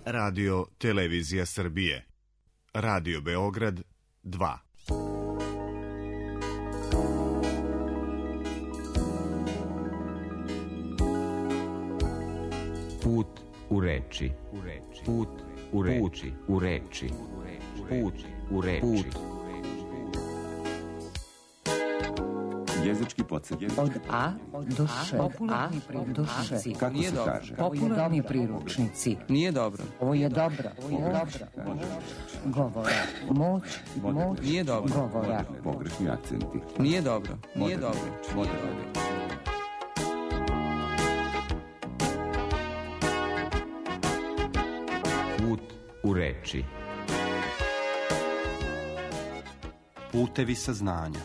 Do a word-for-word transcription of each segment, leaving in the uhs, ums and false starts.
Radio Televizija Srbije. Radio Beograd dva. Put u reči. Put u reči. U reči. Put u reči. Jezički podsjetnik. Od A do Š. Popularni priručnici. Kako se kaže? Popularni priručnici. Nije dobro. Ovo je dobro. Ovo je dobro. Govora. Moć. Moć. Nije dobro. Govora. Pogrešni akcenti. Nije dobro. Nije dobro. Nije dobro. Put u reči. Putevi saznanja.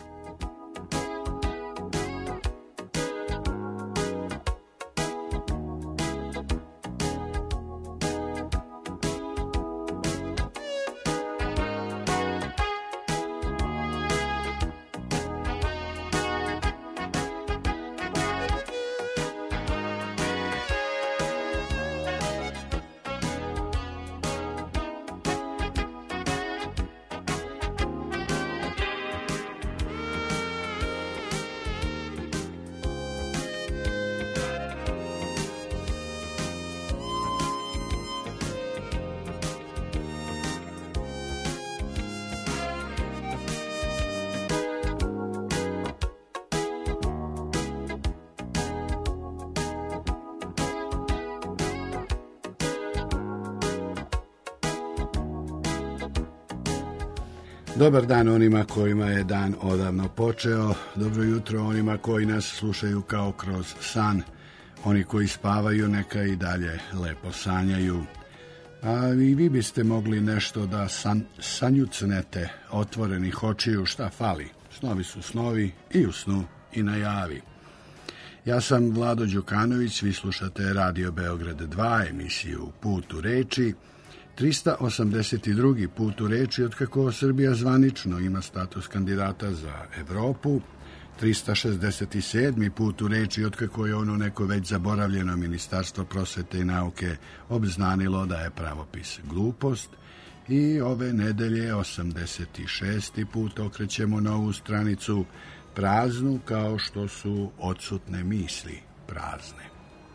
Dobar dan onima kojima je dan odavno počeo, dobro jutro onima koji nas slušaju kao kroz san, oni koji spavaju neka i dalje lepo sanjaju. A i vi biste mogli nešto da san, sanjucnete otvorenih očiju, šta fali, snovi su snovi i u snu i na javi. Ja sam Vlado Đukanović, vi slušate Radio Beograd dva, emisiju Put u reči, trista osamdeset drugi put u reči otkako Srbija zvanično ima status kandidata za Evropu, trista šezdeset sedmi put u reči otkako je ono neko već zaboravljeno Ministarstvo prosvete i nauke obznanilo da je pravopis glupost i ove nedelje osamdeset šesti put okrećemo novu stranicu praznu kao što su odsutne misli prazne.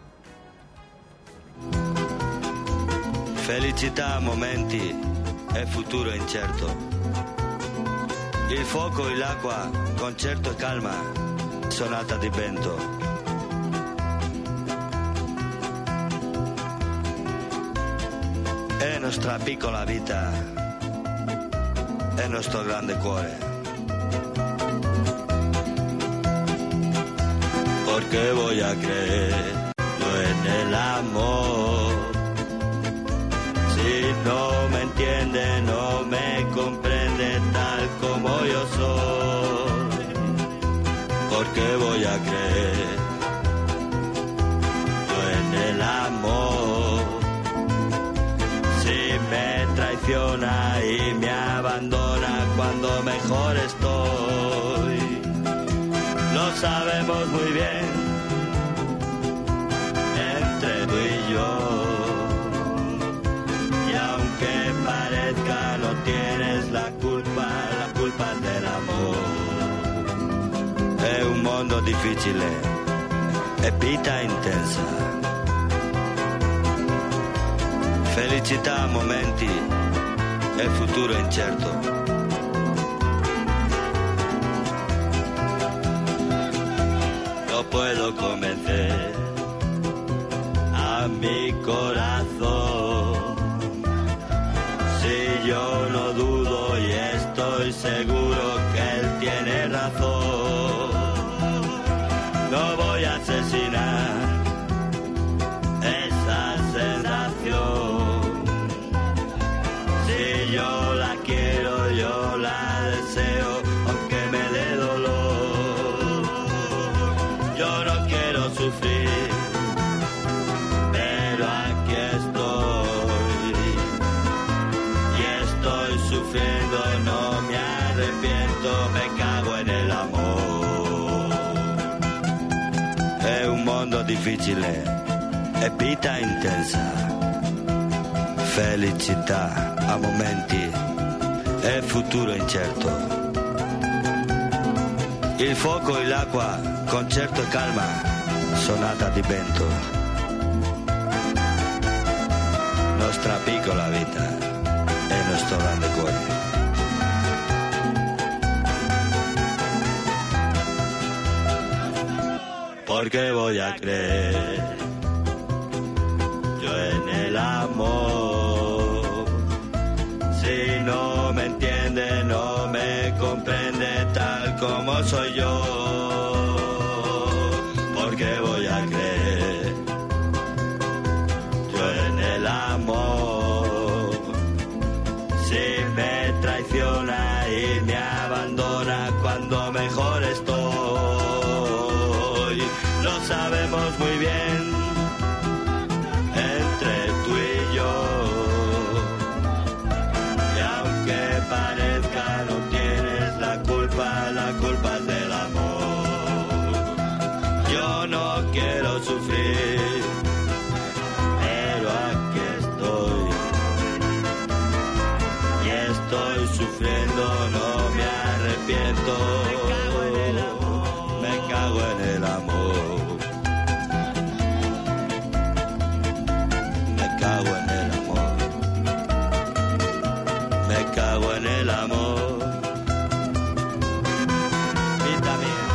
Felicità, momenti e futuro incerto. Il fuoco e l'acqua, concerto e calma, sonata di vento. È nostra piccola vita, è nostro grande cuore. Porque voy a creer en el amor. Si no me entiende, no me comprende tal como yo soy. Porque voy a creer en el amor. Si me traiciona y me abandona cuando mejor estoy. Lo sabemos muy bien entre tú y yo. No tienes la culpa, la culpa del amor. È un mondo difficile e vita intensa. Felicità, momenti e futuro incerto. No puedo convencer a mi corazón. Yo no dudo y estoy seguro que él tiene razón. No voy a asesinar esa sensación. Si yo la quiero, yo la deseo, aunque me dé dolor. Yo no quiero sufrir, pero aquí estoy. Sufriendo, no me arrepiento, me cago en el amor. È un mondo difficile e vita intensa. felicità a momenti e futuro incerto. Il fuoco e l'acqua, concerto e calma, sonata di vento. Nostra piccola vita e nostro grande cuore. Porque voy a creer yo en el amor. Si no me entiende, no me comprende tal como soy yo. Porque voy a creer yo en el amor. Si me traiciona y me abandona cuando mejor estoy. Lo sabemos muy bien entre tú y yo. Y aunque parezca no tienes la culpa, la culpa es del amor. Yo no quiero sufrir, pero aquí estoy. Y estoy sufriendo, no me arrepiento. Me cago en el amor. Cago en el amor. Vida mía.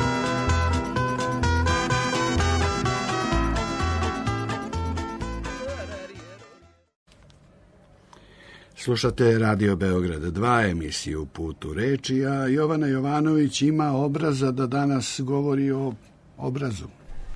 Slušate Radio Beograd dva, emisiju Put u reči, a Jovana Jovanović ima obraza da danas govori o obrazu.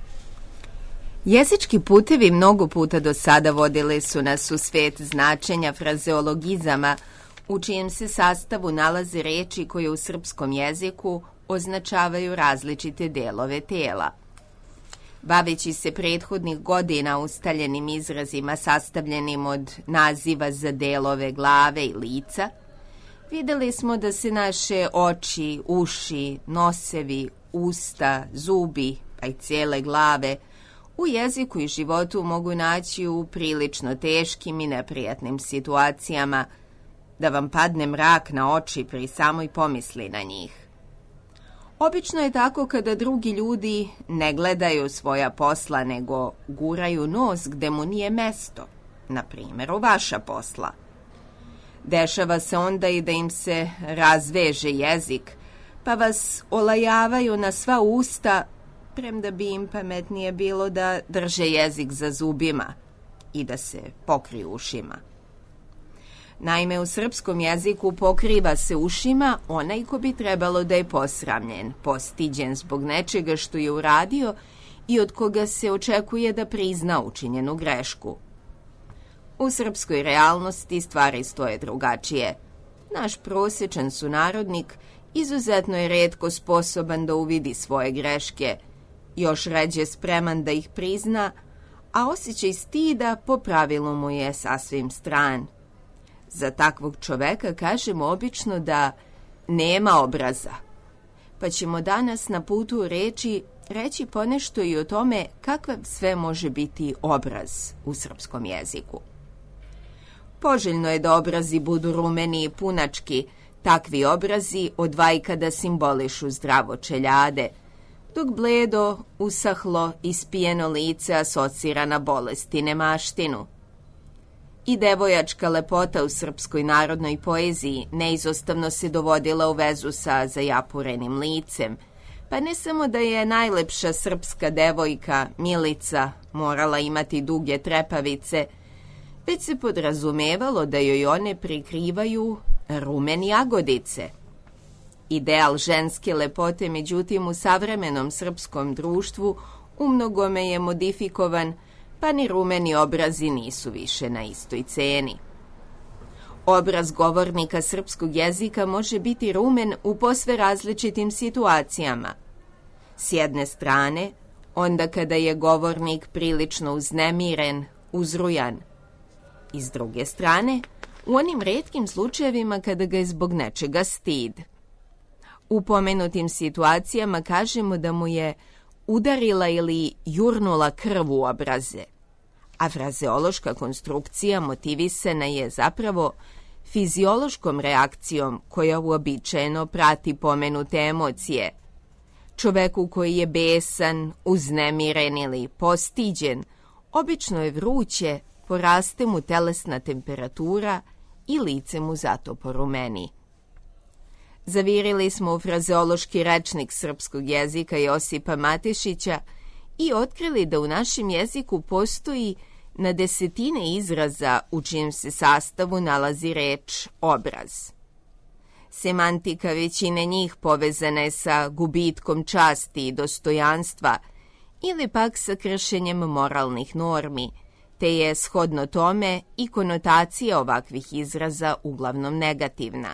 Jezički putevi mnogo puta do sada vodili su nas u svet značenja frazeologizama, u čijem se sastavu nalaze reči koje u srpskom jeziku označavaju različite delove tela. Baveći se prethodnih godina ustaljenim izrazima sastavljenim od naziva za delove glave i lica, videli smo da se naše oči, uši, nosevi, usta, zubi, pa i cijele glave u jeziku i životu mogu naći u prilično teškim i neprijatnim situacijama, da vam padne mrak na oči pri samoj pomisli na njih. Obično je tako kada drugi ljudi ne gledaju svoja posla, nego guraju nos gde mu nije mesto, na primjer u vaša posla. Dešava se onda i da im se razveže jezik, pa vas olajavaju na sva usta, premda bi im pametnije bilo da drže jezik za zubima i da se pokriju ušima. Naime, u srpskom jeziku pokriva se ušima onaj ko bi trebalo da je posramljen, postiđen zbog nečega što je uradio i od koga se očekuje da prizna učinjenu grešku. U srpskoj realnosti stvari stoje drugačije. Naš prosječan sunarodnik izuzetno je retko sposoban da uvidi svoje greške, još ređe spreman da ih prizna, a osjećaj stida po pravilu mu je sasvim stran. Za takvog čoveka kažemo obično da nema obraza. Pa ćemo danas na putu reči reći ponešto i o tome kakav sve može biti obraz u srpskom jeziku. Poželjno je da obrazi budu rumeni i punački, takvi obrazi od vajkada simbolišu zdravo čeljade, dok bledo, usahlo, ispijeno lice asocira na bolest i nemaštinu. I devojačka lepota u srpskoj narodnoj poeziji neizostavno se dovodila u vezu sa zajapurenim licem, pa ne samo da je najlepša srpska devojka, Milica, morala imati duge trepavice, već se podrazumevalo da joj one prikrivaju rumen jagodice. Ideal ženske lepote, međutim, u savremenom srpskom društvu umnogome je modifikovan, pa ni rumeni obrazi nisu više na istoj ceni. Obraz govornika srpskog jezika može biti rumen u posve različitim situacijama. S jedne strane, onda kada je govornik prilično uznemiren, uzrujan. I s druge strane, u onim retkim slučajevima kada ga je zbog nečega stid. U pomenutim situacijama kažemo da mu je udarila ili jurnula krv u obraze, a frazeološka konstrukcija motivisana je zapravo fiziološkom reakcijom koja uobičajeno prati pomenute emocije. Čoveku koji je besan, uznemiren ili postiđen, obično je vruće, poraste mu telesna temperatura i lice mu zato porumeni. Zavirili smo u frazeološki rečnik srpskog jezika Josipa Matešića i otkrili da u našem jeziku postoji na desetine izraza u čijem se sastavu nalazi reč obraz. Semantika većine njih povezana je sa gubitkom časti i dostojanstva ili pak sa kršenjem moralnih normi, te je shodno tome i konotacija ovakvih izraza uglavnom negativna.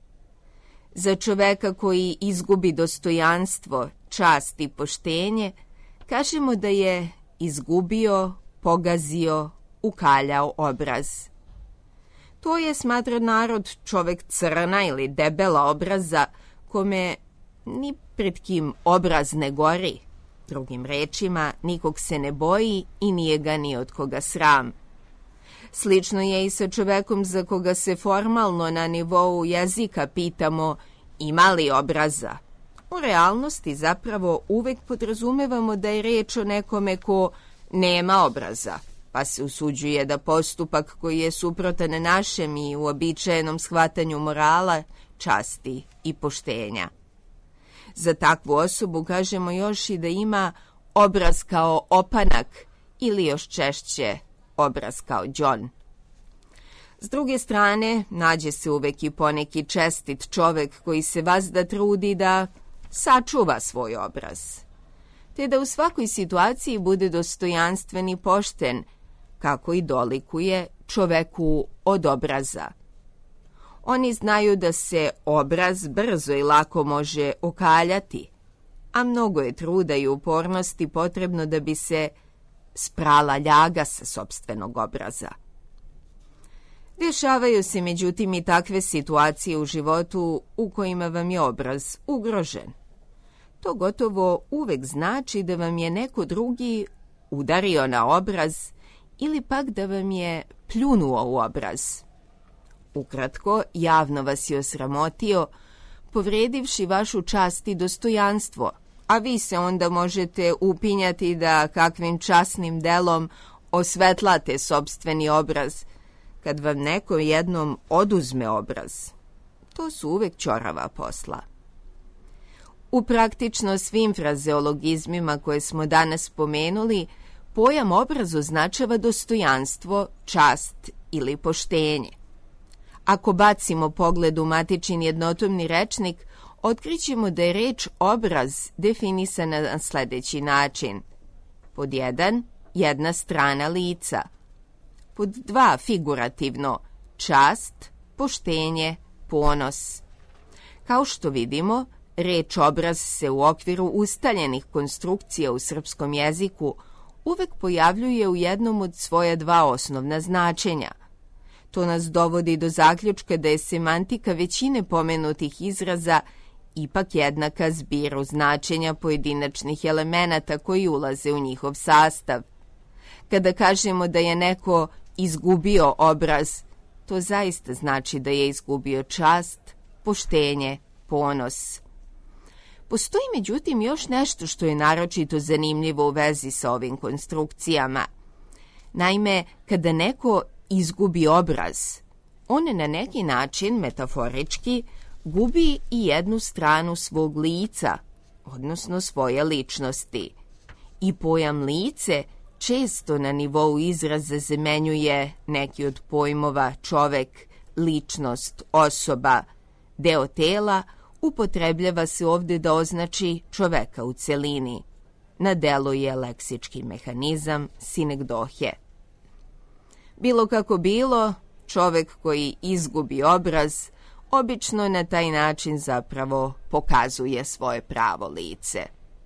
Za čoveka koji izgubi dostojanstvo, čast i poštenje, kažemo da je izgubio, pogazio, ukaljao obraz. To je, smatra narod, čovek crna ili debela obraza, kome ni pred kim obraz ne gori. Drugim rečima, nikog se ne boji i nije ga ni od koga sram. Slično je i sa čovekom za koga se formalno na nivou jezika pitamo ima li obraza. U realnosti zapravo uvek podrazumevamo da je reč o nekome ko nema obraza, pa se usuđuje da postupak koji je suprotan našem i uobičajenom shvatanju morala, časti i poštenja. Za takvu osobu kažemo još i da ima obraz kao opanak ili još češće obraz kao đon. S druge strane, nađe se uvek i poneki čestit čovek koji se vazda trudi da sačuva svoj obraz, te da u svakoj situaciji bude dostojanstven i pošten, kako i dolikuje čoveku od obraza. Oni znaju da se obraz brzo i lako može okaljati, a mnogo je truda i upornosti potrebno da bi se sprala ljaga sa sopstvenog obraza. Dešavaju se međutim i takve situacije u životu u kojima vam je obraz ugrožen. To gotovo uvek znači da vam je neko drugi udario na obraz ili pak da vam je pljunuo u obraz. Ukratko, javno vas je osramotio, povredivši vašu čast i dostojanstvo, a vi se onda možete upinjati da kakvim časnim delom osvetlate sopstveni obraz, kad vam neko jednom oduzme obraz. To su uvek ćorava posla. U praktično svim frazeologizmima koje smo danas spomenuli, pojam obraz označava dostojanstvo, čast ili poštenje. Ako bacimo pogled u matičin jednotomni rečnik, otkrićemo da je reč obraz definisana na sledeći način. Pod jedan, jedna strana lica. Pod dva, figurativno, čast, poštenje, ponos. Kao što vidimo, reč obraz se u okviru ustaljenih konstrukcija u srpskom jeziku uvek pojavljuje u jednom od svoja dva osnovna značenja. To nas dovodi do zaključka da je semantika većine pomenutih izraza ipak jednaka zbiru značenja pojedinačnih elemenata koji ulaze u njihov sastav. Kada kažemo da je neko izgubio obraz, to zaista znači da je izgubio čast, poštenje, ponos. Postoji međutim još nešto što je naročito zanimljivo u vezi sa ovim konstrukcijama. Naime, kada neko izgubi obraz, on na neki način, metaforički, gubi i jednu stranu svog lica, odnosno svoje ličnosti. I pojam lice često na nivou izraza zamenjuje neki od pojmova čovek, ličnost, osoba, deo tela, upotrebljava se ovde da označi čoveka u celini. Na delu je leksički mehanizam sinekdohe. Bilo kako bilo, čovek koji izgubi obraz obično na taj način zapravo pokazuje svoje pravo lice.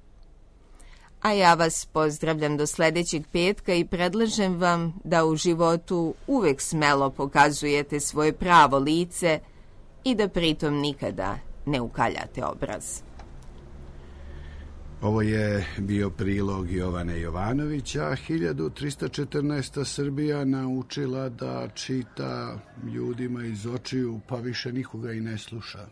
A ja vas pozdravljam do sledećeg petka i predlažem vam da u životu uvek smelo pokazujete svoje pravo lice i da pritom nikada ne ukaljate obraz. Ovo je bio prilog Jovane Jovanovića. hiljadu trista četrnaesta. Srbija naučila da čita ljudima iz očiju, pa više nikoga i ne sluša.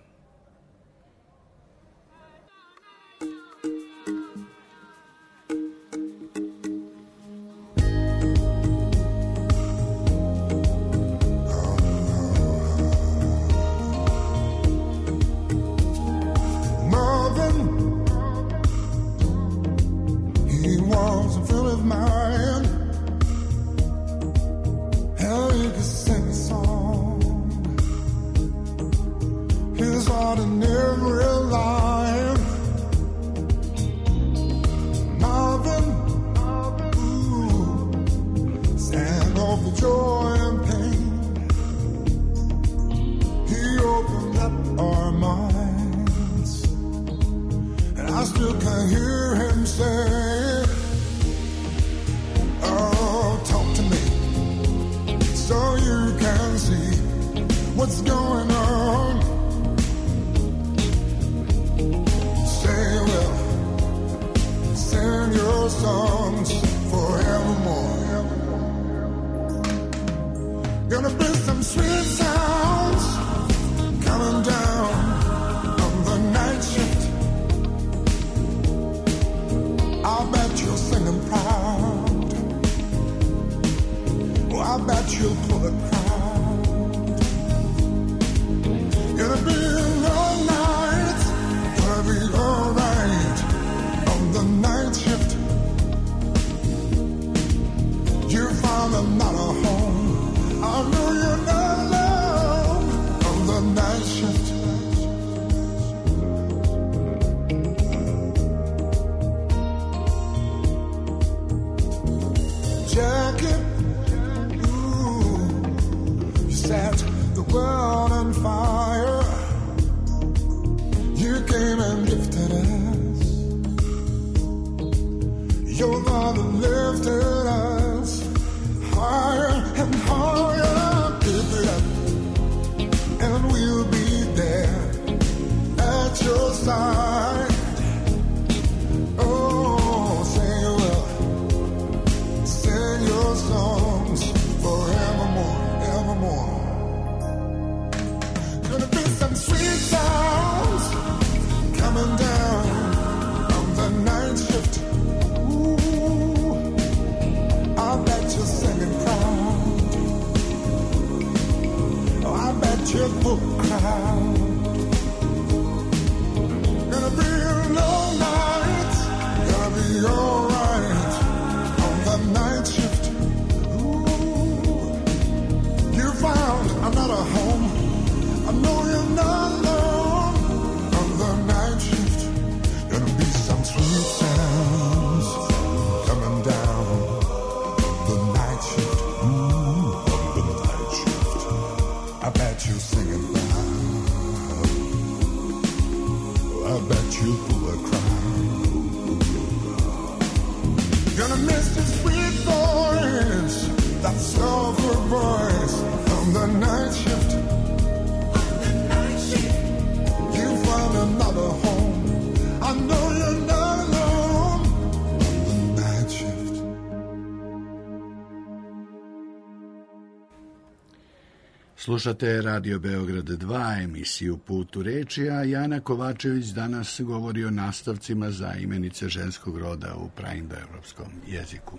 Slušate Radio Beograd dva, emisiju Put u reči, a Jana Kovačević danas govori o nastavcima za imenice ženskog roda u praindoevropskom jeziku.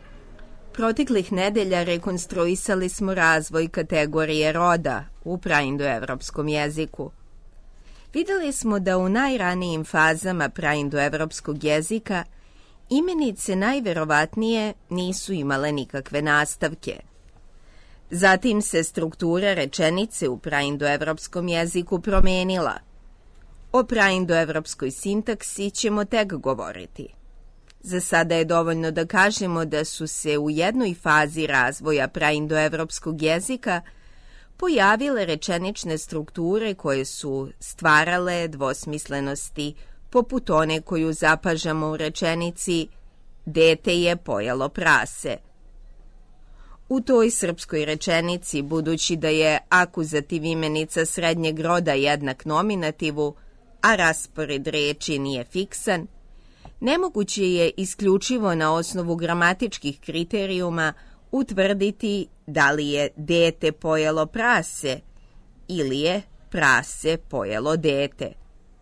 Proteklih nedelja rekonstruisali smo razvoj kategorije roda u praindoevropskom jeziku. Videli smo da u najranijim fazama praindoevropskog jezika imenice najverovatnije nisu imale nikakve nastavke. Zatim se struktura rečenice u praindoevropskom jeziku promenila. O praindoevropskoj sintaksi ćemo tek govoriti. Za sada je dovoljno da kažemo da su se u jednoj fazi razvoja praindoevropskog jezika pojavile rečenične strukture koje su stvarale dvosmislenosti, poput one koju zapažamo u rečenici "Dete je pojelo prase". U toj srpskoj rečenici, budući da je akuzativ imenica srednjeg roda jednak nominativu, a raspored reči nije fiksan, nemoguće je isključivo na osnovu gramatičkih kriterijuma utvrditi da li je dete pojelo prase ili je prase pojelo dete.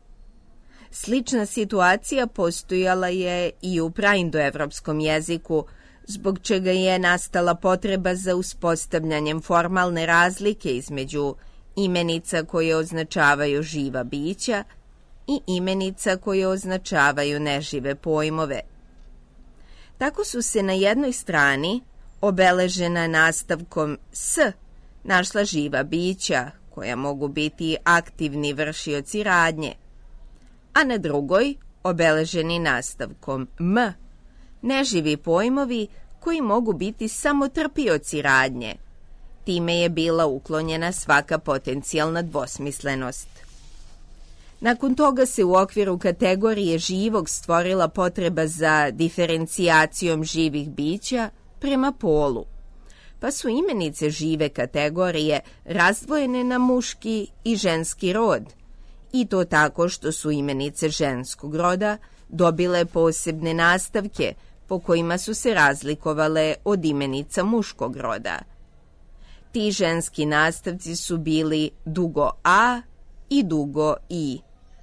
Slična situacija postojala je i u praindoevropskom jeziku, zbog čega je nastala potreba za uspostavljanjem formalne razlike između imenica koje označavaju živa bića i imenica koje označavaju nežive pojmove. Tako su se na jednoj strani, obeležena nastavkom s, našla živa bića koja mogu biti aktivni vršioci radnje, a na drugoj, obeleženi nastavkom m, neživi pojmovi koji mogu biti samo trpioci radnje. Time je bila uklonjena svaka potencijalna dvosmislenost. Nakon toga se u okviru kategorije živog stvorila potreba za diferencijacijom živih bića prema polu, pa su imenice žive kategorije razdvojene na muški i ženski rod, i to tako što su imenice ženskog roda dobile posebne nastavke po kojima su se razlikovale od imenica muškog roda. Ti ženski nastavci su bili dugo a i dugo i.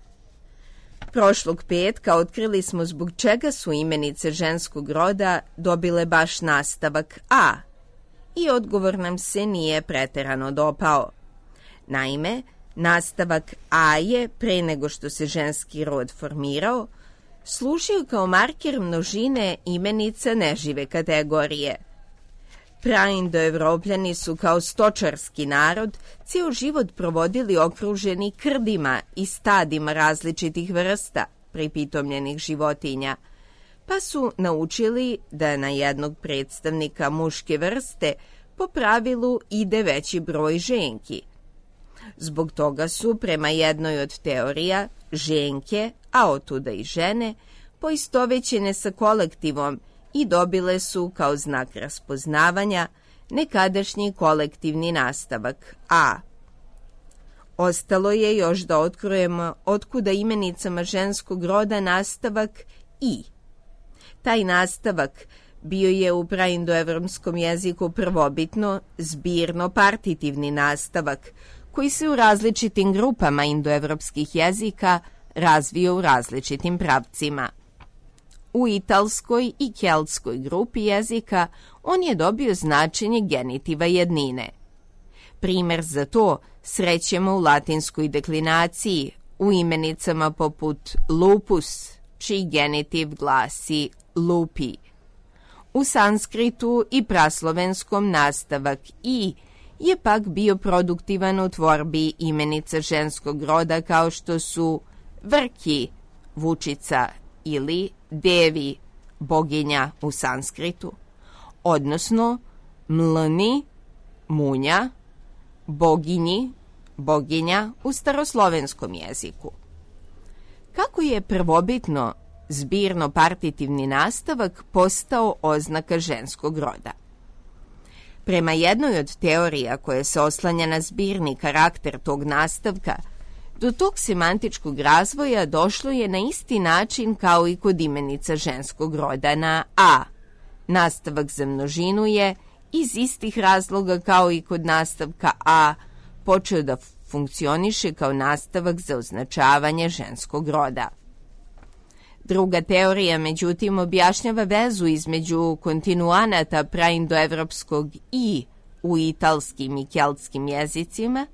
Prošlog petka otkrili smo zbog čega su imenice ženskog roda dobile baš nastavak a, i odgovor nam se nije preterano dopao. Naime, nastavak a je, pre nego što se ženski rod formirao, služio kao marker množine imenica nežive kategorije. Praindoevropljani su kao stočarski narod cijel život provodili okruženi krdima i stadima različitih vrsta pripitomljenih životinja, pa su naučili da na jednog predstavnika muške vrste po pravilu ide veći broj ženki. Zbog toga su, prema jednoj od teorija, ženke, a otuda i žene, poistovećene sa kolektivom i dobile su kao znak raspoznavanja nekadašnji kolektivni nastavak a. Ostalo je još da otkrujemo otkuda imenicama ženskog roda nastavak i. Taj nastavak bio je u praindoevropskom jeziku prvobitno zbirno partitivni nastavak, koji se u različitim grupama indoevropskih jezika razvio u različitim pravcima. U italskoj i keltskoj grupi jezika on je dobio značenje genitiva jednine. Primer za to srećemo u latinskoj deklinaciji, u imenicama poput lupus, čiji genitiv glasi lupi. U sanskritu i praslovenskom nastavak i je pak bio produktivan u tvorbi imenica ženskog roda kao što su vrki, vučica, ili devi, boginja u sanskritu, odnosno mlni, munja, boginji, boginja u staroslovenskom jeziku. Kako je prvobitno zbirno partitivni nastavak postao oznaka ženskog roda? Prema jednoj od teorija koja se oslanja na zbirni karakter tog nastavka, do tog semantičkog razvoja došlo je na isti način kao i kod imenica ženskog roda na a. Nastavak za množinu je, iz istih razloga kao i kod nastavka a, počeo da funkcioniše kao nastavak za označavanje ženskog roda. Druga teorija, međutim, objašnjava vezu između kontinuanata praindoevropskog i u italskim i keltskim jezicima,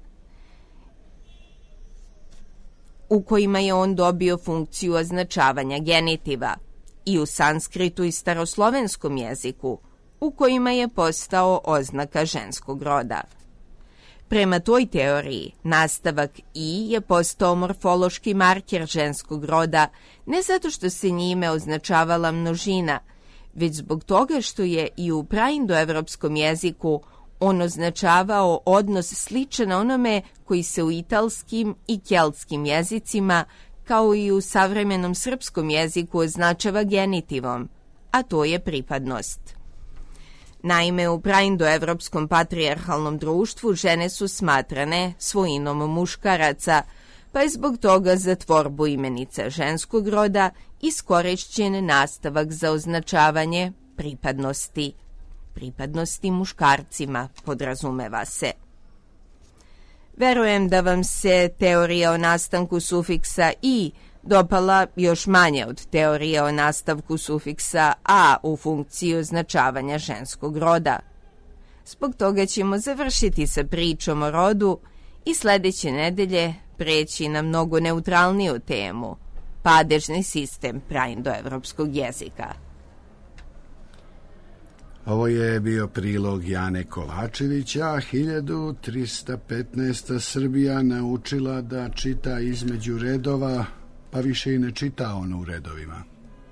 u kojima je on dobio funkciju označavanja genitiva, i u sanskritu i staroslovenskom jeziku, u kojima je postao oznaka ženskog roda. Prema toj teoriji, nastavak i je postao morfološki marker ženskog roda ne zato što se njime označavala množina, već zbog toga što je i u praindoevropskom jeziku on označavao odnos sličan onome koji se u italskim i keltskim jezicima, kao i u savremenom srpskom jeziku, označava genitivom, a to je pripadnost. Naime, u praindoevropskom patrijarhalnom društvu žene su smatrane svojinom muškaraca, pa je zbog toga za tvorbu imenica ženskog roda iskorišćen nastavak za označavanje pripadnosti. Pripadnosti muškarcima, podrazumeva se. Verujem da vam se teorija o nastanku sufiksa i dopala još manje od teorije o nastavku sufiksa a u funkciji označavanja ženskog roda. Zbog toga ćemo završiti sa pričom o rodu i sledeće nedelje preći na mnogo neutralniju temu, padežni sistem praindoevropskog jezika. Ovo je bio prilog Jane Kovačevića. hiljadu trista petnaesta. Srbija naučila da čita između redova, pa više i ne čita ono u redovima.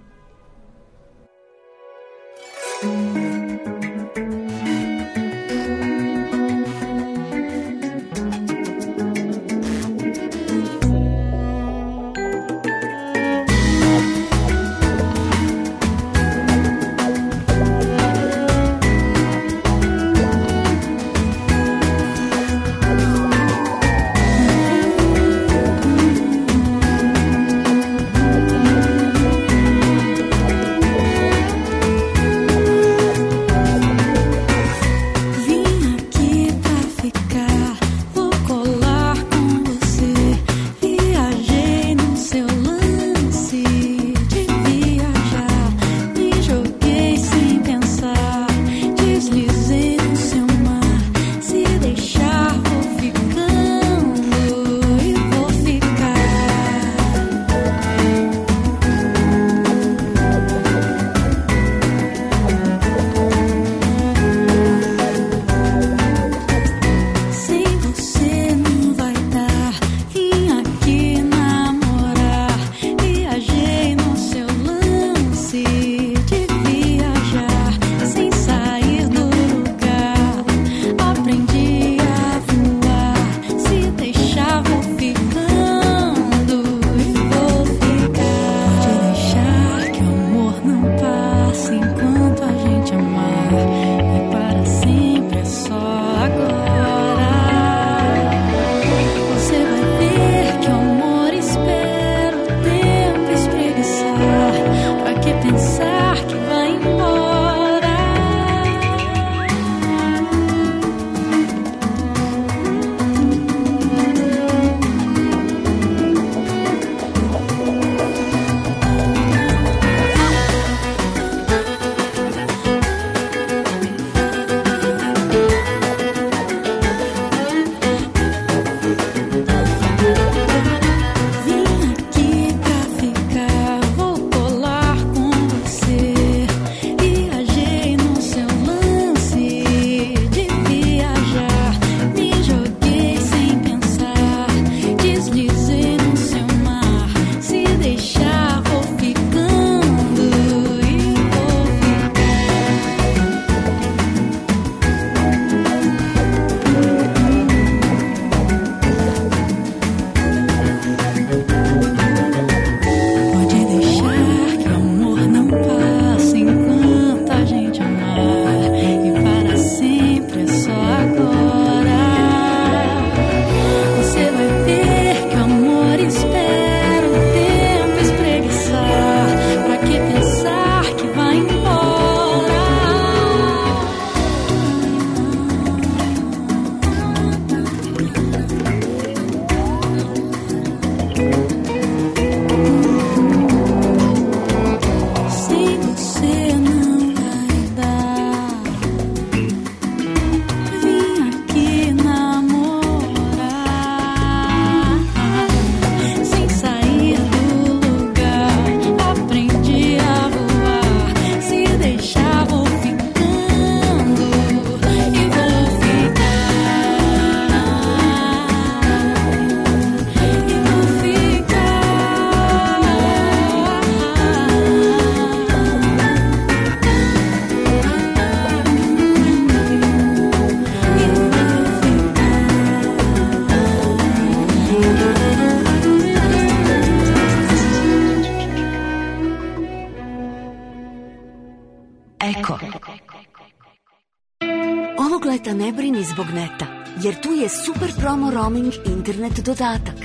Ovog leta ne brini zbog neta, jer tu je super promo roaming internet dodatak.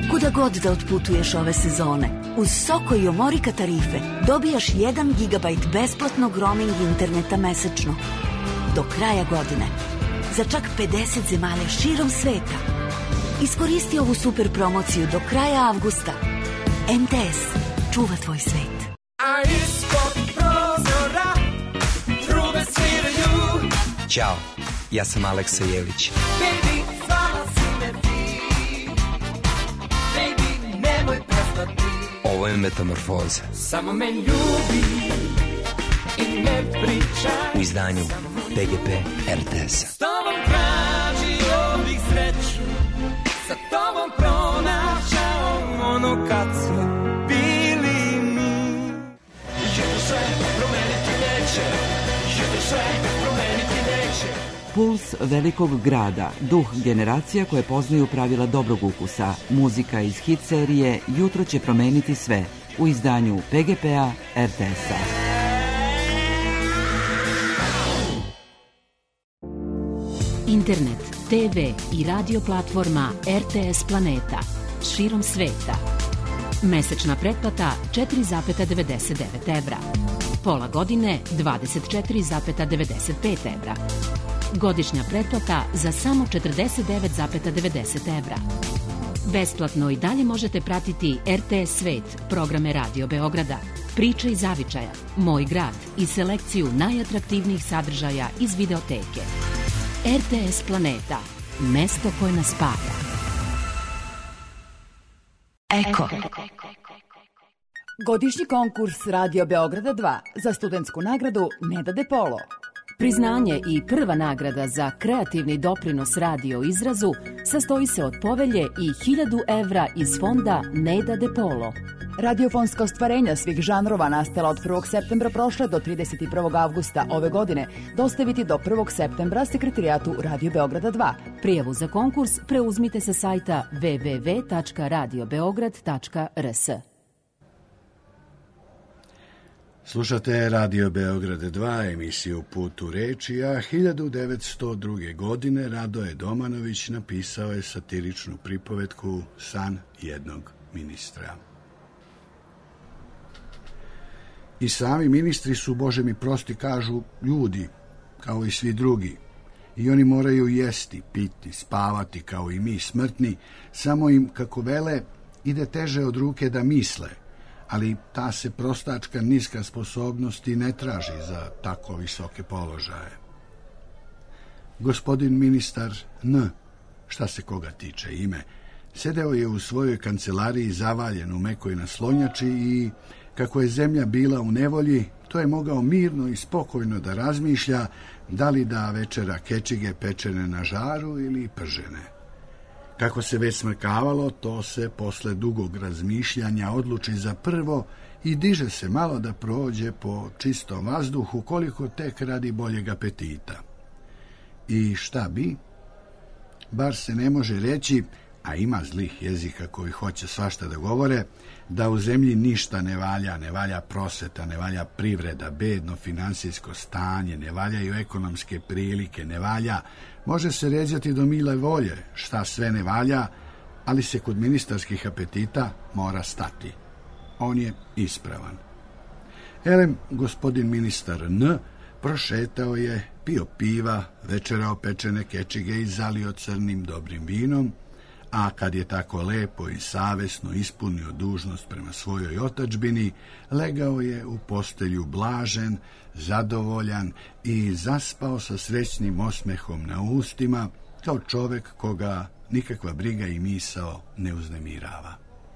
Kuda god da otputuješ ove sezone, uz Soko i Omorika tarife dobijaš jedan gigabajt besplatnog roaming interneta mesečno. Do kraja godine. Za čak pedeset zemalja širom sveta. Iskoristi ovu super promociju do kraja avgusta. M T S. Čuva tvoj svet. A ispod prozora trube sviraju. Ćao, ja sam Aleksa Jelić. Baby, zvala si me ti. Baby, nemoj prestati. Ovo je Metamorfoza. Samo me ljubi i ne pričaj. U izdanju P G P R T S-a. S tobom tražio bih sreću, sa tobom pronašao ono kad smo bili mi. Jedno se promeniti neće, jedno se promeniti neće. Puls velikog grada, duh generacija koje poznaju pravila dobrog ukusa. Muzika iz hit serije Jutro će promeniti sve u izdanju P G P-a R T S-a. Internet, te ve i radio platforma R T S Planeta širom sveta. Mesečna pretplata četiri zarez devedeset devet evra. Pola godine dvadeset četiri zarez devedeset pet evra. Godišnja pretplata za samo četrdeset devet zarez devedeset evra. Besplatno i dalje možete pratiti R T S Svet, programe Radio Beograda, Priče iz Zavičaja, Moj grad i selekciju najatraktivnijih sadržaja iz videoteke. R T S Planeta, mesto koje nas spaja. Eko. Godišnji konkurs Radio Beograda dva za studentsku nagradu Neda De Polo. Priznanje i prva nagrada za kreativni doprinos radio izrazu sastoji se od povelje i hiljadu evra iz fonda Neda De Polo. Radiofonska ostvarenja svih žanrova nastala od prvog septembra prošle do trideset prvog avgusta ove godine dostaviti do prvog septembra sekretarijatu Radio Beograda dva. Prijavu za konkurs preuzmite sa sajta w w w tačka radio beograd tačka r s. Slušate Radio Beograd dva, emisiju Put u reči, a hiljadu devetsto druge. godine Radoje Domanović napisao je satiričnu pripovetku San jednog ministra. I sami ministri su, Bože mi prosti, kažu, ljudi, kao i svi drugi. I oni moraju jesti, piti, spavati, kao i mi smrtni, samo im, kako vele, ide teže od ruke da misle, ali ta se prostačka niska sposobnosti ne traži za tako visoke položaje. Gospodin ministar N, šta se koga tiče ime, sedeo je u svojoj kancelariji zavaljen u mekoj naslonjači i, kako je zemlja bila u nevolji, to je mogao mirno i spokojno da razmišlja da li da večera kečige pečene na žaru ili pržene. Kako se već smrkavalo, to se posle dugog razmišljanja odluči za prvo i diže se malo da prođe po čistom vazduhu, koliko tek radi boljeg apetita. I šta bi? Bar se ne može reći, a ima zlih jezika koji hoće svašta da govore, da u zemlji ništa ne valja, ne valja prosveta, ne valja privreda, bedno finansijsko stanje, ne valjaju ekonomske prilike, ne valja, može se ređati do mile volje, šta sve ne valja, ali se kod ministarskih apetita mora stati. On je ispravan. Elem, gospodin ministar N prošetao je, pio piva, večerao pečene kečige i zalio crnim dobrim vinom, a kad je tako lepo i savesno ispunio dužnost prema svojoj otadžbini, legao je u postelju blažen, zadovoljan i zaspao sa srećnim osmehom na ustima, kao čovek koga nikakva briga i misao ne uznemirava.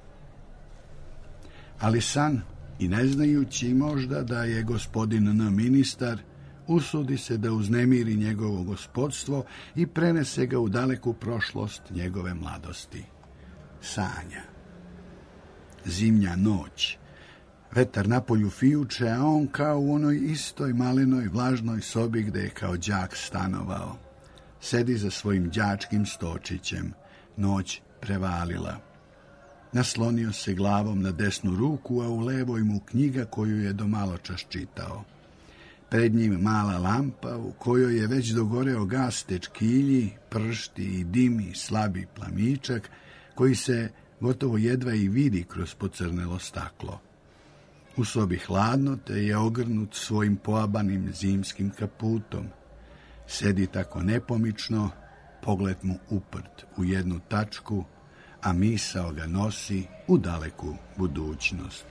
Ali san, i ne znajući možda da je gospodin N ministar, usudi se da uznemiri njegovo gospodstvo i prenese ga u daleku prošlost njegove mladosti. Sanja. Zimnja noć. Vetar napolju fijuče, a on kao u onoj istoj malenoj vlažnoj sobi gde je kao đak stanovao. Sedi za svojim đačkim stočićem. Noć prevalila. Naslonio se glavom na desnu ruku, a u levoj mu knjiga koju je do maločas čitao. Pred njim mala lampa u kojoj je već dogoreo gas tečkilji, pršti i dimi slabi plamičak koji se gotovo jedva i vidi kroz pocrnelo staklo. U sobi hladno, te je ogrnut svojim poabanim zimskim kaputom. Sedi tako nepomično, pogled mu uprt u jednu tačku, a misao ga nosi u daleku budućnost.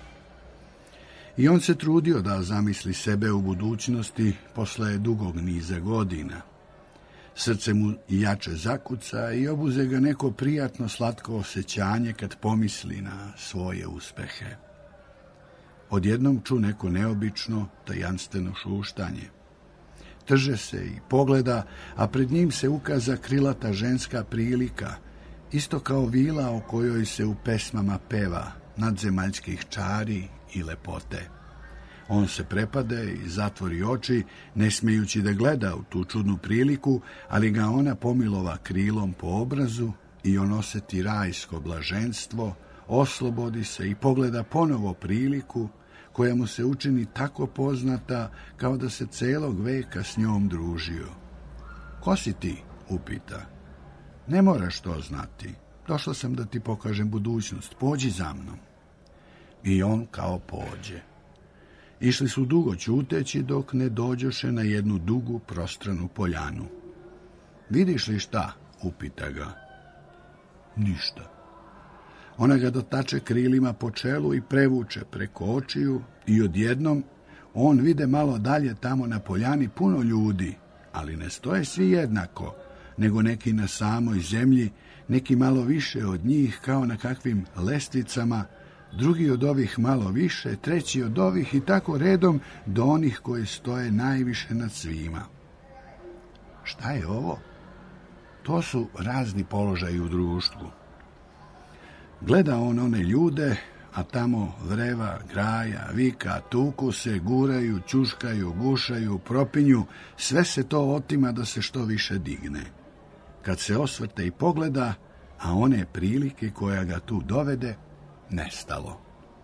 I on se trudio da zamisli sebe u budućnosti posle dugog niza godina. Srce mu jače zakuca i obuze ga neko prijatno slatko osjećanje kad pomisli na svoje uspehe. Odjednom ču neko neobično, tajanstveno šuštanje. Trže se i pogleda, a pred njim se ukaza krilata ženska prilika, isto kao vila o kojoj se u pesmama peva, nadzemaljskih čari i lepote. On se prepade i zatvori oči, ne smejući da gleda u tu čudnu priliku, ali ga ona pomilova krilom po obrazu i on osjeti rajsko blaženstvo, oslobodi se i pogleda ponovo priliku koja mu se učini tako poznata kao da se celog veka s njom družio. Ko si ti? Upita. Ne moraš to znati. Došla sam da ti pokažem budućnost. Pođi za mnom. I on kao pođe. Išli su dugo ćuteći dok ne dođoše na jednu dugu prostranu poljanu. Vidiš li šta? Upita ga. Ništa. Ona ga dotače krilima po čelu i prevuče preko očiju i odjednom on vide malo dalje tamo na poljani puno ljudi, ali ne stoje svi jednako, nego neki na samoj zemlji, neki malo više od njih kao na kakvim lestvicama, drugi od ovih malo više, treći od ovih i tako redom do onih koji stoje najviše nad svima. Šta je ovo? To su razni položaji u društvu. Gleda on one ljude, a tamo vreva, graja, vika, tuku se, guraju, ćuškaju, gušaju, propinju, sve se to otima da se što više digne. Kad se osvrte i pogleda, a one prilike koja ga tu dovede, nestalo.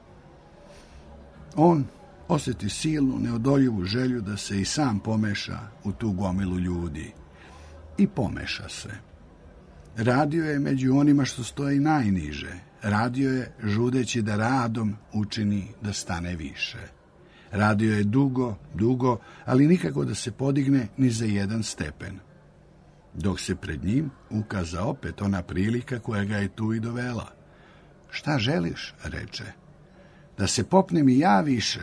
On osjeti silnu, neodoljivu želju da se i sam pomeša u tu gomilu ljudi. I pomeša se. Radio je među onima što stoji najniže. Radio je žudeći da radom učini da stane više. Radio je dugo, dugo, ali nikako da se podigne ni za jedan stepen. Dok se pred njim ukaza opet ona prilika koja ga je tu i dovela. Šta želiš, reče. Da se popnem i ja više.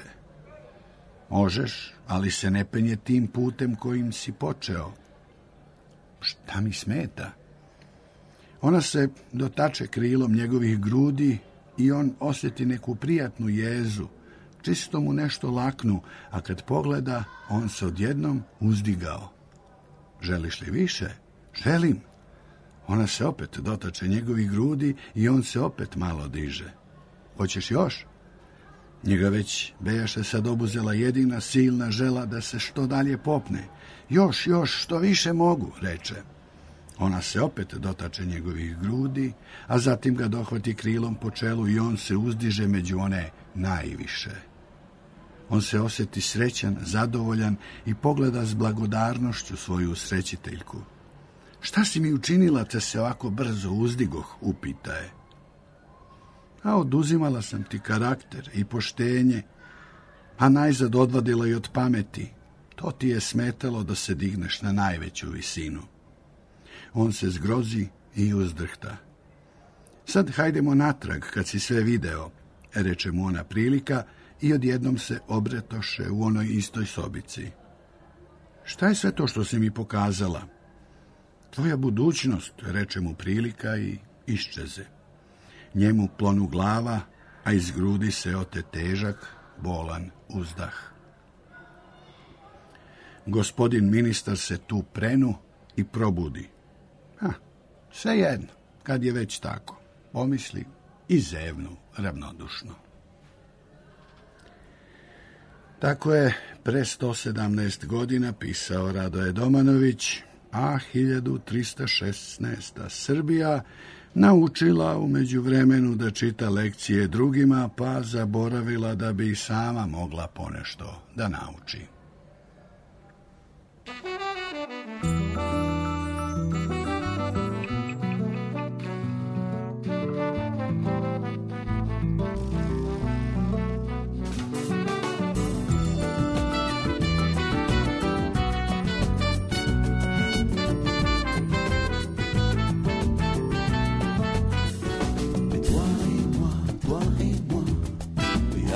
Možeš, ali se ne penje tim putem kojim si počeo. Šta mi smeta? Ona se dotače krilom njegovih grudi i on osjeti neku prijatnu jezu. Čisto mu nešto laknu, a kad pogleda, on se odjednom uzdigao. Želiš li više? Želim. Ona se opet dotače njegovih grudi i on se opet malo diže. Hoćeš još? Njega već bejaše sad obuzela jedina silna žela da se što dalje popne. Još, još, što više mogu, reče. Ona se opet dotače njegovih grudi, a zatim ga dohvati krilom po čelu i on se uzdiže među one najviše. On se osjeti srećan, zadovoljan i pogleda s blagodarnošću svoju srećiteljku. Šta si mi učinila te se ovako brzo uzdigoh, upita je. A oduzimala sam ti karakter i poštenje, a najzad odvadila i od pameti. To ti je smetalo da se digneš na najveću visinu. On se zgrozi i uzdrhta. Sad hajdemo natrag kad si sve video, reče mu ona prilika i odjednom se obretoše u onoj istoj sobici. Šta je sve to što si mi pokazala? Tvoja budućnost, reče mu prilika i iščeze. Njemu plonu glava, a iz grudi se ote težak, bolan uzdah. Gospodin ministar se tu prenu i probudi. Ha, sve jedno, kad je već tako, pomisli i zevnu ravnodušno. Tako je pre sto sedamnaest godina pisao Radoje Domanović, a hiljadu trista šesnaesta. Srbija naučila u međuvremenu da čita lekcije drugima, pa zaboravila da bi i sama mogla ponešto da nauči.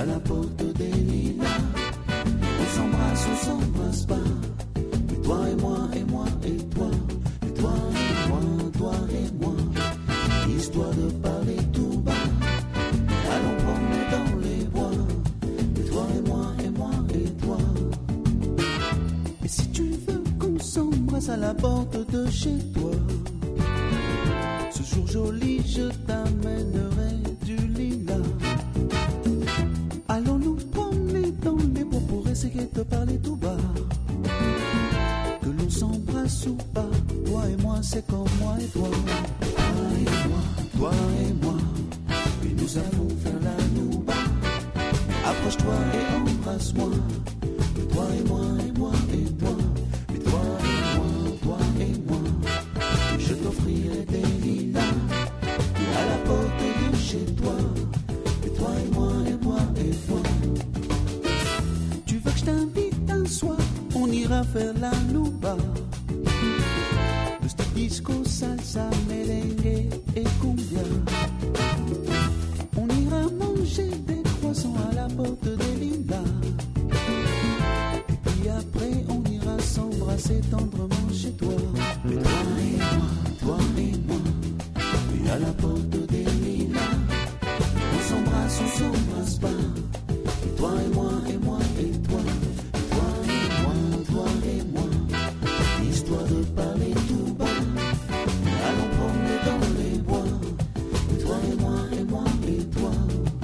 à la porte des lilas. On s'embrasse, on s'embrasse pas. Et toi et moi, et moi et toi. Et toi et moi, toi et moi. Histoire de parler tout bas. Allons promener dans les bois. Et toi et moi, et moi et toi. Et si tu veux qu'on s'embrasse à la porte de chez toi, ce jour joli, je t'amènerai du lilas. Allons-nous promener dans les bois pour essayer de parler tout bas. Que l'on s'embrasse ou pas, toi et moi, c'est comme moi et toi. Toi et moi, toi et moi, et nous allons faire la nouba. Approche-toi et embrasse-moi. Toi et moi, et moi et toi. Mais toi et moi, toi et moi, je t'offrirai des lilas à la porte de chez toi. Et toi et moi, et moi et toi. Tu veux que je t'invite un soir, on ira faire la nouba. Le style disco, salsa, merengue et cumbia. On ira manger des croissants à la porte des lilas. Et puis après on ira s'embrasser tendrement chez toi. Et toi et moi, toi et moi, et à la porte des lilas. On s'embrasse, on s'embrasse pas. Et toi et moi, et moi et toi. Et toi et moi, toi et moi, histoire de parler tout bas. Allons promener dans les bois. Et toi et moi, et moi et toi.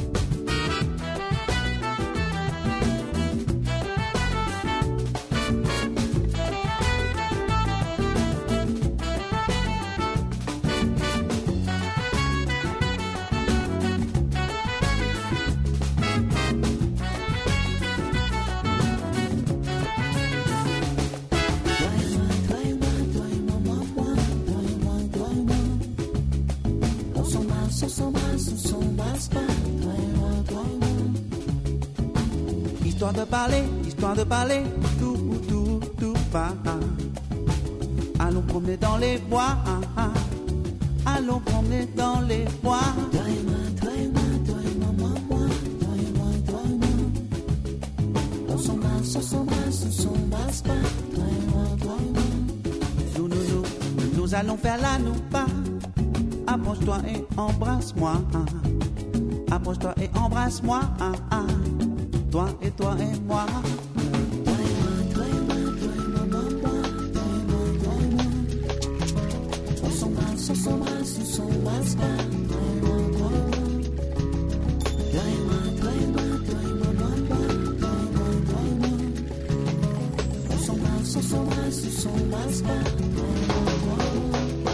On s'embrasse, on s'embrasse pas, toi et moi, toi et moi. Histoire de parler, histoire de parler, tout, tout, tout pas. Allons promener dans les bois, allons promener dans les bois. Toi et moi, toi et moi, toi et moi, moi, moi, toi et moi, toi et moi. On s'embrasse, on s'embrasse, on s'embrasse pas, toi et moi, toi et moi. Nous, nous, nous, nous allons faire la nous pas. Approche-toi et embrasse-moi. Approche-toi et embrasse-moi. Toi et toi et moi. Toi et moi, toi et moi, toi et moi, moi, moi. Toi et moi, toi et moi. On s'embrasse, on s'embrasse, on s'embrasse pas. Toi et moi, toi et moi. Toi et moi, toi et moi, toi et moi, moi, moi. Toi et moi, toi et moi. On s'embrasse, on s'embrasse, on s'embrasse pas. Toi et moi, toi et moi.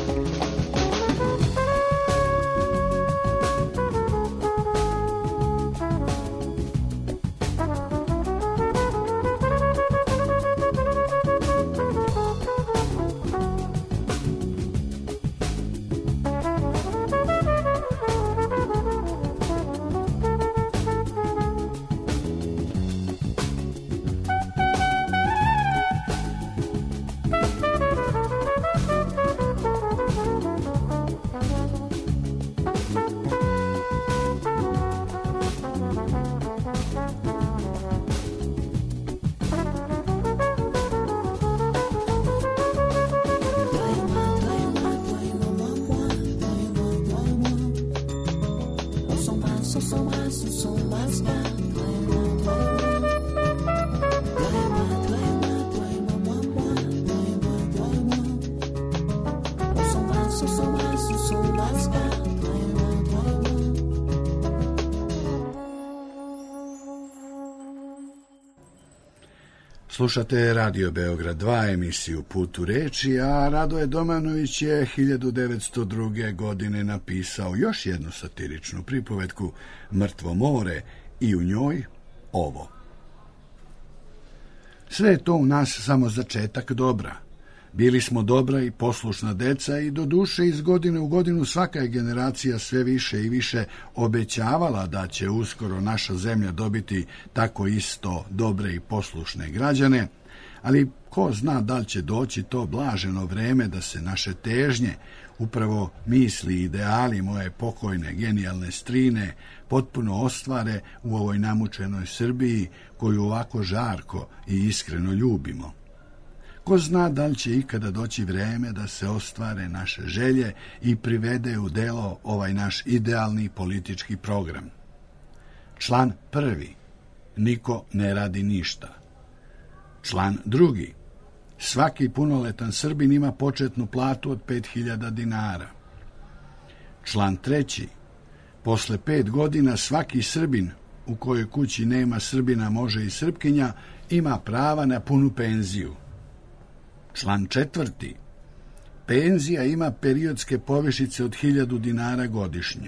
Slušate Radio Beograd dva, emisiju Put u reči, a Radoje Domanović je hiljadu devetsto druge. godine napisao još jednu satiričnu pripovetku Mrtvo more i u njoj ovo. Sve je to u nas samo začetak dobra. Bili smo dobra i poslušna deca i do duše iz godine u godinu svaka je generacija sve više i više obećavala da će uskoro naša zemlja dobiti tako isto dobre i poslušne građane, ali ko zna da li će doći to blaženo vreme da se naše težnje upravo misli i ideali moje pokojne genijalne strine potpuno ostvare u ovoj namučenoj Srbiji koju ovako žarko i iskreno ljubimo. Ko zna da li će ikada doći vreme da se ostvare naše želje i privede u delo ovaj naš idealni politički program. Član prvi. Niko ne radi ništa. Član drugi. Svaki punoletan Srbin ima početnu platu od pet hiljada dinara. Član treći. Posle pet godina svaki Srbin u kojoj kući nema Srbina, može i Srpkinja, ima prava na punu penziju. Član četvrti. Penzija ima periodske povišice od hiljadu dinara godišnje.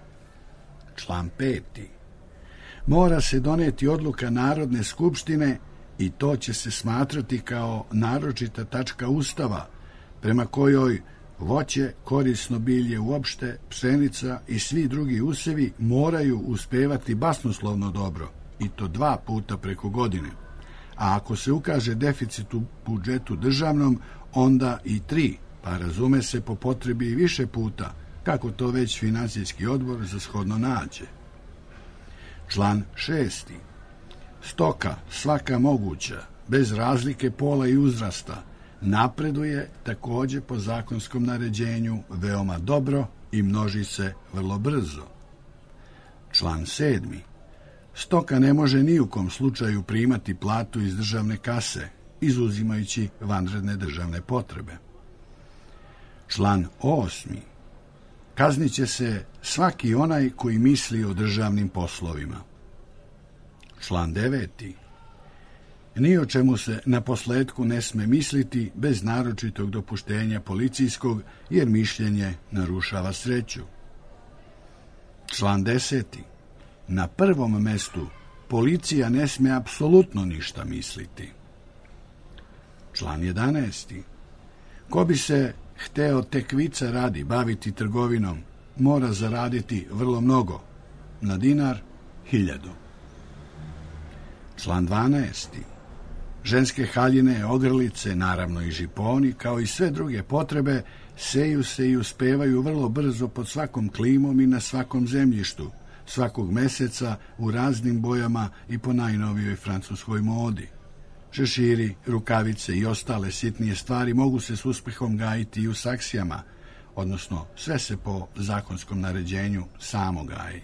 Član peti. Mora se doneti odluka Narodne skupštine i to će se smatrati kao naročita tačka Ustava, prema kojoj voće, korisno bilje uopšte, pšenica i svi drugi usevi moraju uspevati basnoslovno dobro, i to dva puta preko godine. A ako se ukaže deficit u budžetu državnom, onda i tri, pa razume se po potrebi i više puta, kako to već finansijski odbor za shodno nađe. Član šesti. Stoka, svaka moguća, bez razlike pola i uzrasta, napreduje takođe po zakonskom naređenju veoma dobro i množi se vrlo brzo. Član sedmi. Stoka ne može ni u kom slučaju primati platu iz državne kase, izuzimajući vanredne državne potrebe. Član osmi. Kaznit će se svaki onaj koji misli o državnim poslovima. Član deveti. Ni o čemu se na posledku ne sme misliti bez naročitog dopuštenja policijskog, jer mišljenje narušava sreću. Član deseti. Na prvom mestu policija ne sme apsolutno ništa misliti. Član jedanaesti. Ko bi se hteo tek vica radi baviti trgovinom, mora zaraditi vrlo mnogo, na dinar hiljadu. Član dvanaesti. Ženske haljine, ogrlice, naravno i žiponi, kao i sve druge potrebe, seju se i uspevaju vrlo brzo pod svakom klimom i na svakom zemljištu, svakog meseca u raznim bojama i po najnovijoj francuskoj modi. Šeširi, rukavice i ostale sitnije stvari mogu se s uspehom gajiti i u saksijama, odnosno sve se po zakonskom naređenju samo gaji.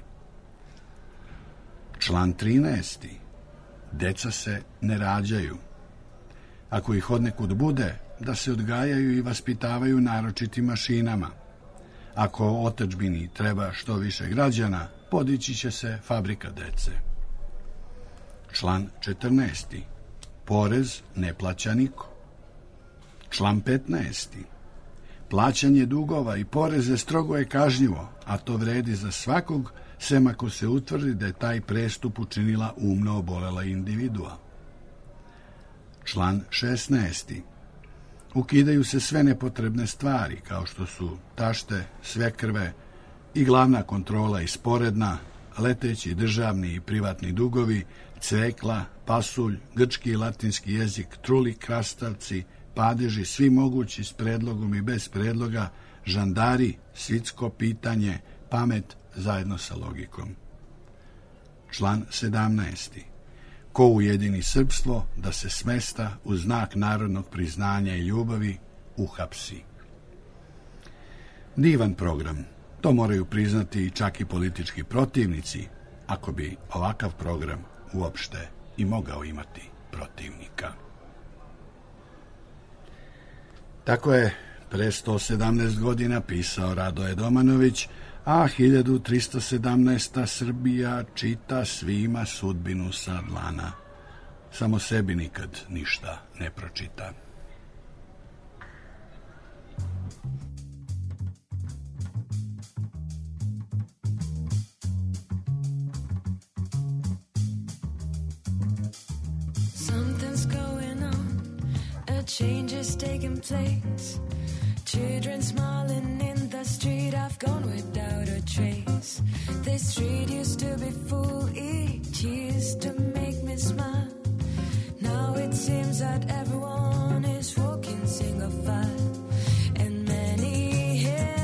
Član trinaesti. Deca se ne rađaju. Ako ih odnekud bude, da se odgajaju i vaspitavaju naročitim mašinama. Ako otadžbini treba što više građana, podići će se fabrika dece. Član četrnaesti. Porez ne plaća niko. Član petnaesti. Plaćanje dugova i poreze strogo je kažnjivo, a to vredi za svakog, sem ako se utvrdi da je taj prestup učinila umno obolela individua. Član šesnaesti. Ukidaju se sve nepotrebne stvari, kao što su tašte, svekrve i glavna kontrola i sporedna, leteći državni i privatni dugovi, cvekla, pasulj, grčki i latinski jezik, truli, krastavci, padeži, svi mogući s predlogom i bez predloga, žandari, svitsko pitanje, pamet zajedno sa logikom. Član sedamnaesti. Ko ujedini srpstvo da se smesta u znak narodnog priznanja i ljubavi, uhapsi. Divan program. To moraju priznati čak i politički protivnici, ako bi ovakav program uopšte i mogao imati protivnika. Tako je pre sto sedamnaest godina pisao Radoje Domanović, a hiljadu tristo sedamnaesta. Srbija čita svima sudbinu sa dlana. Samo sebi nikad ništa ne pročita. Something's going on, a change is taking place. Children smiling in the street, I've gone without a trace. This street used to be full, it used to make me smile. Now it seems that everyone is walking single file, and many here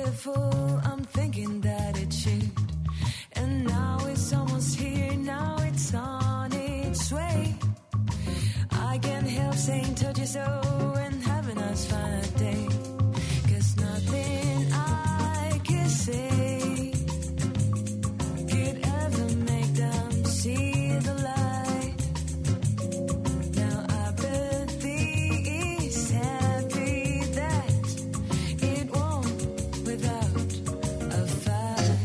beautiful, I'm thinking that it should. And now it's almost here, now it's on its way. I can't help saying told you so and having us find a day. 'Cause nothing I can say could ever make them see the light. Now I bet he's happy that it won't without a fight.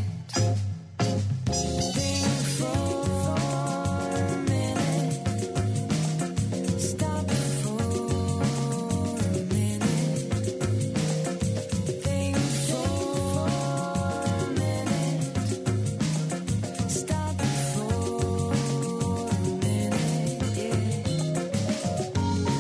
Think for a minute, stop for a minute. Think for a minute, stop for a minute, yeah.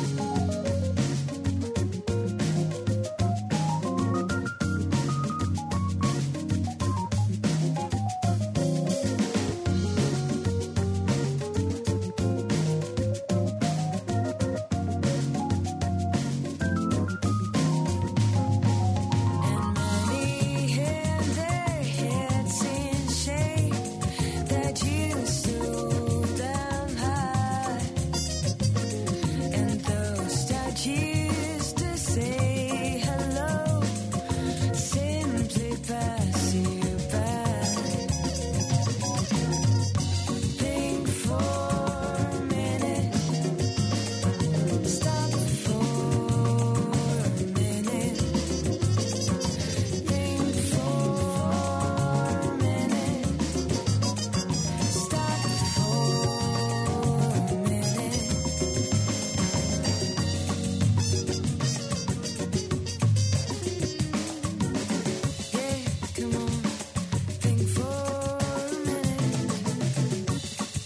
And many had their heads in shade that used to them high. And those that used to say hello simply pass you by. Think for a minute, stop for a minute. Think for a minute, stop for a minute. Yeah, come on, think for a minute.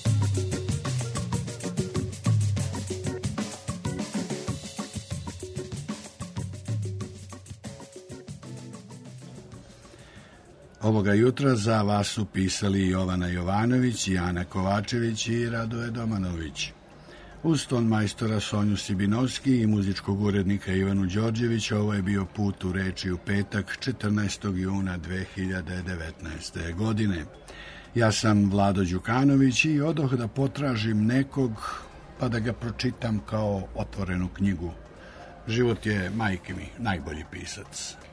Ovoga jutra za vas su pisali Jovana Jovanović, Jana Kovačević i Radoje Domanović. Uz ton majstora Sonju Sibinovski i muzičkog urednika Ivanu Đorđević, ovo je bio Put u reči u petak, četrnaestog juna dve hiljade devetnaeste. godine. Ja sam Vlado Đukanović i odoh da potražim nekog, pa da ga pročitam kao otvorenu knjigu. Život je, majke mi, najbolji pisac.